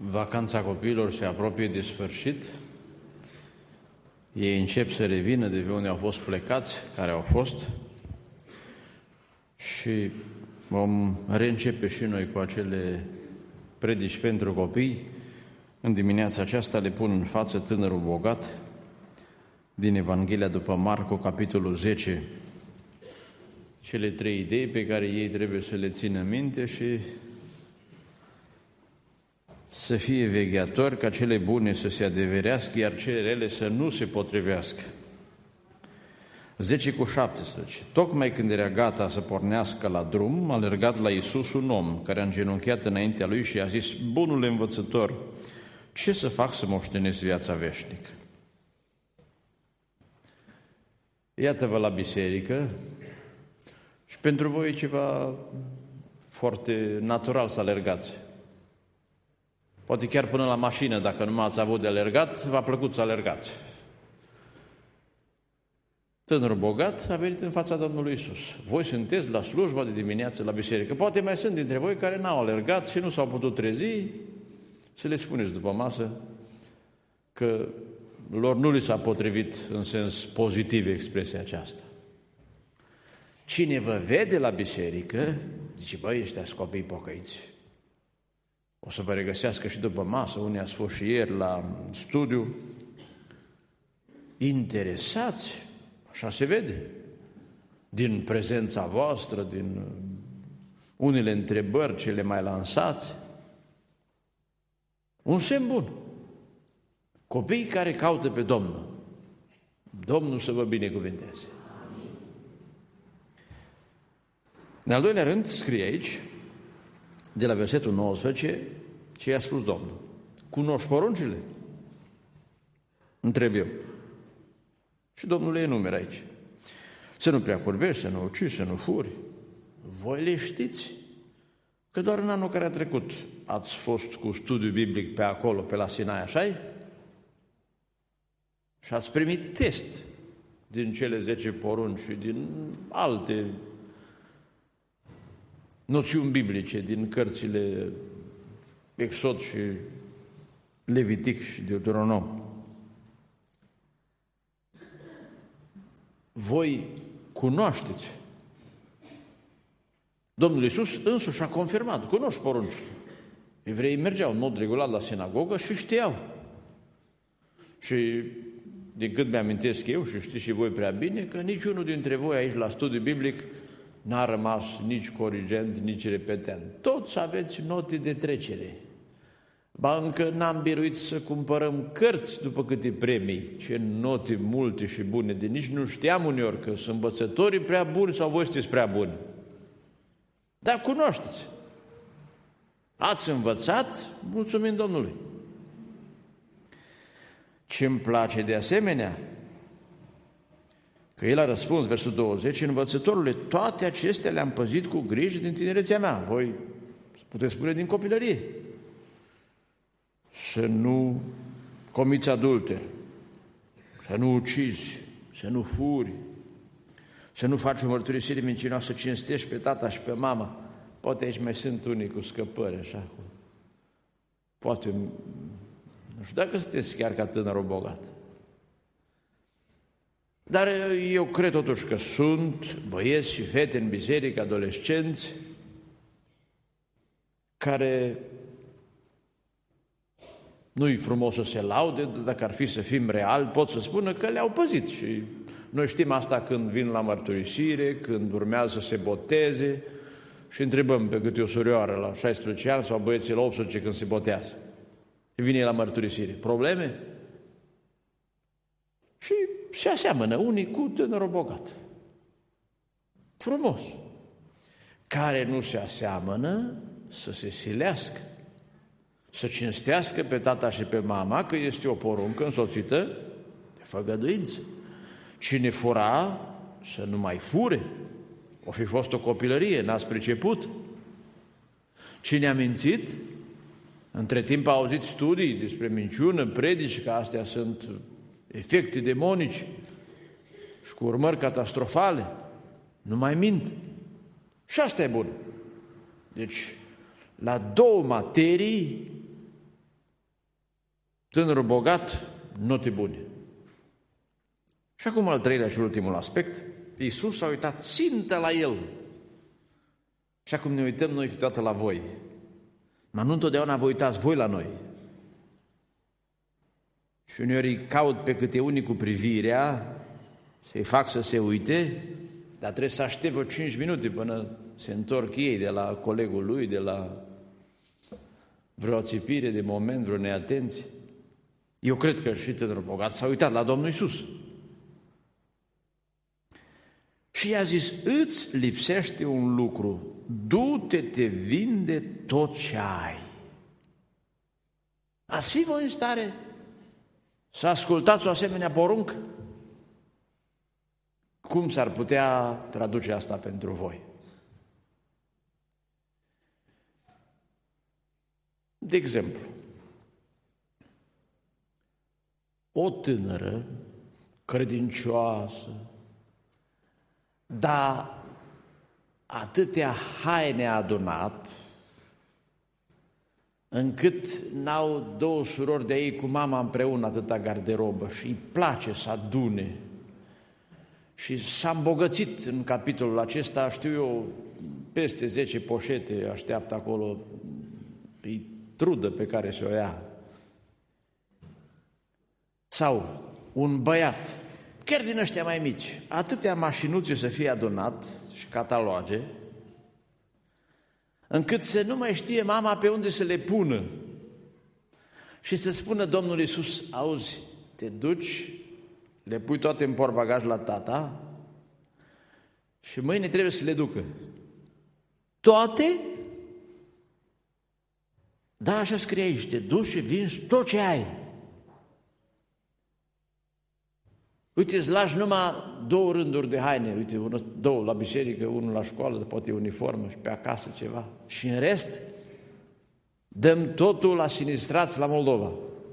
Vacanța copiilor se apropie de sfârșit. Ei încep să revină de pe unde au fost plecați, care au fost, și vom reîncepe și noi cu acele predici pentru copii. În dimineața aceasta le pun în față Tânărul bogat din Evanghelia după Marcu, capitolul 10. Cele 3 idei pe care ei trebuie să le țină minte și să fie vegheatori ca cele bune să se adeverească, iar cele rele să nu se potrivească. 10:17. Tocmai când era gata să pornească la drum, a alergat la Iisus un om care a îngenunchiat înaintea lui și a zis: Bunule învățător, ce să fac să moștenesc viața veșnică? Iată-vă la biserică și pentru voi e ceva foarte natural să alergați. Poate chiar până la mașină, dacă nu m-ați avut de alergat, v-a plăcut să alergați. Tânărul bogat a venit în fața Domnului Iisus. Voi sunteți la slujba de dimineață la biserică. Poate mai sunt dintre voi care n-au alergat și nu s-au putut trezi, să le spuneți după masă că lor nu li s-a potrivit în sens pozitiv expresia aceasta. Cine vă vede la biserică, zice: băi, ăștia sunt copii pocăiți. O să vă regăsească și după masă, unii ați fost și ieri la studiu, interesați, așa se vede, din prezența voastră, din unele întrebări ce le mai lansați. Un semn bun. Copiii care caută pe Domnul. Domnul să vă binecuvânteze. În al doilea rând, scrie aici, de la versetul 19, ce i-a spus Domnul. Cunoști poruncile? Întreb eu. Și Domnul le enumeră aici. Să nu prea curvești, să nu ucizi, să nu furi. Voi le știți? Că doar în anul care a trecut ați fost cu studiu biblic pe acolo, pe la Sinai, așa-i? Și ați primit test din cele 10 porunci și din alte noțiuni biblice, din cărțile Exod și Levitic și Deuteronom. Voi cunoașteți. Domnul Iisus însuși a confirmat, cunoști porunci. Evreii mergeau în mod regulat la sinagogă și știau. Și din cât mi-amintesc eu, și știți și voi prea bine, că niciunul dintre voi aici la studiu biblic n-a rămas nici corigent, nici repetent. Toți aveți note de trecere. Ba încă n-am biruit să cumpărăm cărți după câte premii, ce note multe și bune, de nici nu știam uneori că sunt învățătorii prea buni sau voi sunteți prea buni. Dar cunoașteți. Ați învățat, mulțumim Domnului. Ce-mi place de asemenea, că el a răspuns, versul 20, învățătorule, toate acestea le-am păzit cu grijă din tinerețea mea. Voi puteți spune din copilărie. Să nu comiți adulter, să nu ucizi, să nu furi, să nu faci o mărturisire mincinoasă, să cinstești pe tata și pe mama. Poate aici mai sunt unii cu scăpări, așa. Poate, nu știu dacă sunteți chiar ca tânărul bogat. Dar eu cred totuși că sunt băieți și fete în biserică, adolescenți, care nu-i frumos să se laude, dacă ar fi să fim reali, pot să spună că le-au păzit. Și noi știm asta când vin la mărturisire, când urmează să se boteze și întrebăm pe câte o surioară la 16 ani sau băieții la 18 când se botează. Vine la mărturisire. Probleme? Și se aseamănă unii cu tânărul bogat. Frumos. Care nu se aseamănă să se silească, să cinstească pe tata și pe mama, că este o poruncă însoțită de făgăduință. Cine fura, să nu mai fure. O fi fost o copilărie, n-ați priceput. Cine a mințit, între timp a auzit studii despre minciună, predici, că astea sunt efecte demonice și cu urmări catastrofale. Nu mai mint. Și asta e bun. Deci, la 2 materii Tânărul bogat, note bune. Și acum al treilea și ultimul aspect, Iisus s-a uitat țintă la el. Și acum ne uităm noi câteodată la voi. Dar nu întotdeauna vă uitați voi la noi. Și uneori îi caut pe câte unii cu privirea, să-i fac să se uite, dar trebuie să aștept vreo 5 minute până se întorc ei de la colegul lui, de la vreo țipire de moment, vreo neatenție. Eu cred că și tânărul bogat s-a uitat la Domnul Iisus. Și i-a zis, îți lipsește un lucru, du-te, te vinde tot ce ai. Ați fi voi în stare să ascultați o asemenea poruncă? Cum s-ar putea traduce asta pentru voi? De exemplu, o tânără credincioasă, dar atâtea haine a adunat, încât n-au două surori de ei cu mama împreună atâta garderobă și îi place să adune. Și s-a îmbogățit în capitolul acesta, știu eu, peste 10 poșete așteaptă acolo, e trudă pe care se o ia. Sau un băiat, chiar din ăștia mai mici, atâtea mașinuțe să fie adunat și cataloge, încât să nu mai știe mama pe unde să le pună. Și să spună Domnul Iisus, auzi, te duci, le pui toate în portbagaj la tata și mâine trebuie să le ducă. Toate? Da, așa scrie aici, te duci și vinzi tot ce ai. Uite, îți lași numai 2 rânduri de haine, uite, 2 la biserică, 1 la școală, poate uniformă și pe acasă ceva. Și în rest, dăm totul la sinistrați la Moldova.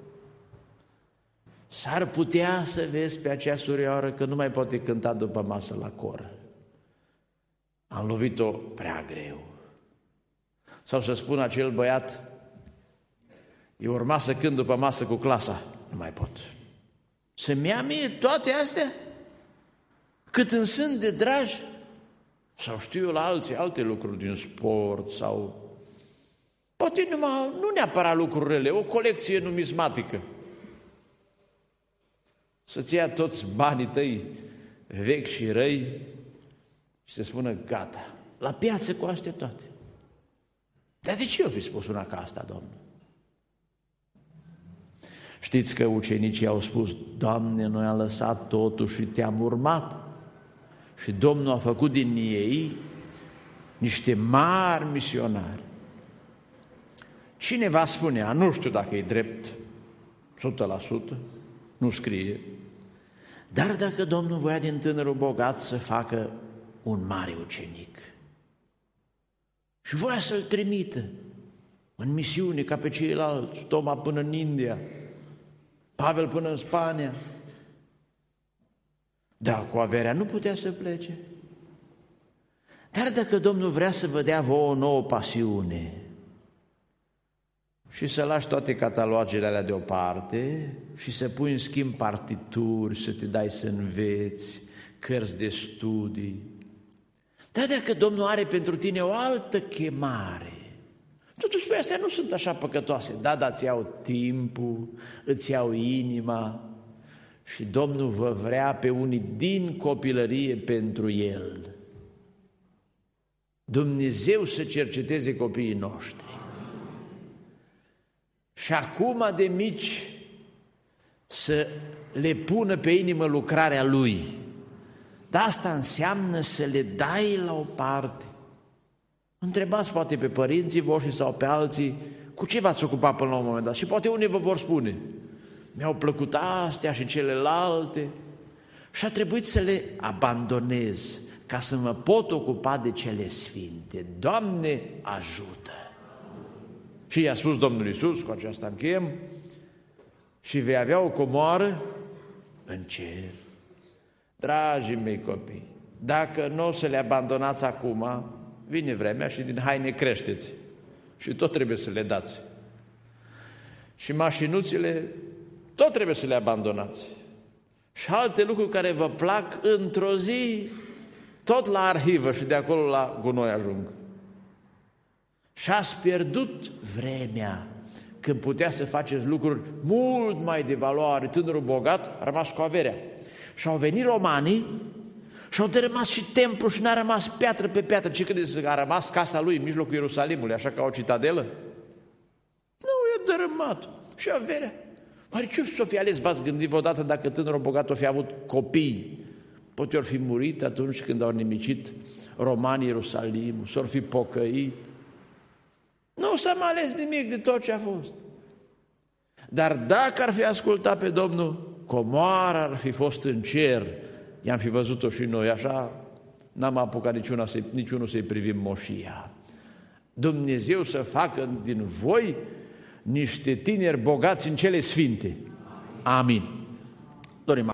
S-ar putea să vezi pe acea surioară că nu mai poate cânta după masă la cor. Am lovit-o prea greu. Sau să spun acel băiat, eu urma să cânt după masă cu clasa, nu mai pot. Să-mi ia mie toate astea? Cât îmi sunt de dragi? Sau știu eu la alții alte lucruri din sport sau poate nu neapărat lucruri rele, o colecție numismatică. Să-ți ia toți banii tăi vechi și răi și să spună gata, la piață cu astea toate. Dar de ce eu fi spus una ca asta, Domnul? Știți că ucenicii au spus, Doamne, noi am lăsat totul și te-am urmat. Și Domnul a făcut din ei niște mari misionari. Cineva spunea, nu știu dacă e drept, 100%, nu scrie, dar dacă Domnul voia din tânărul bogat să facă un mare ucenic și voia să-l trimită în misiune ca pe ceilalți, Toma până în India, Pavel până în Spania, dar cu averea nu putea să plece. Dar dacă Domnul vrea să vă dea vouă o nouă pasiune și să lași toate catalogele alea deoparte și să pui în schimb partituri, să te dai să înveți, cărți de studii, dar dacă Domnul are pentru tine o altă chemare, totuși spui, astea nu sunt așa păcătoase, da, dar îți iau timpul, îți iau inima și Domnul vă vrea pe unii din copilărie pentru El. Dumnezeu să cerceteze copiii noștri. Și acum de mici să le pună pe inimă lucrarea Lui. Dar asta înseamnă să le dai la o parte. Întrebați poate pe părinții voștri sau pe alții cu ce v-ați ocupat până la un moment dat. Și poate unii vă vor spune, mi-au plăcut astea și celelalte și a trebuit să le abandonez ca să mă pot ocupa de cele sfinte. Doamne, ajută! Și i-a spus Domnul Iisus, cu aceasta încheiem, și vei avea o comoară în cer. Dragii mei copii, dacă nu o să le abandonați acum, vine vremea și din haine creșteți și tot trebuie să le dați. și mașinuțile tot trebuie să le abandonați. Și alte lucruri care vă plac, într-o zi, tot la arhivă și de acolo la gunoi ajung. Și ați pierdut vremea când putea să faceți lucruri mult mai de valoare. Tânărul bogat a rămas cu averea. Și au venit romanii și au dărâmat și templu și n-a rămas piatră pe piatră. Ce credeți, a rămas casa lui în mijlocul Ierusalimului, așa ca o citadelă? Nu, i-a dărâmat. Și averea. Oare ce s-o fi ales, v-ați gândit vreodată dacă tânărul bogat o fi avut copii? Poate ori fi murit atunci când au nimicit romanii Ierusalimul, s-or fi pocăit. Nu s-a mai ales nimic de tot ce a fost. Dar dacă ar fi ascultat pe Domnul, comoara ar fi fost în cer. I-am fi văzut-o și noi, așa n-am apucat niciunul să-i privim moșia. Dumnezeu să facă din voi niște tineri bogați în cele sfinte. Amin. Dorim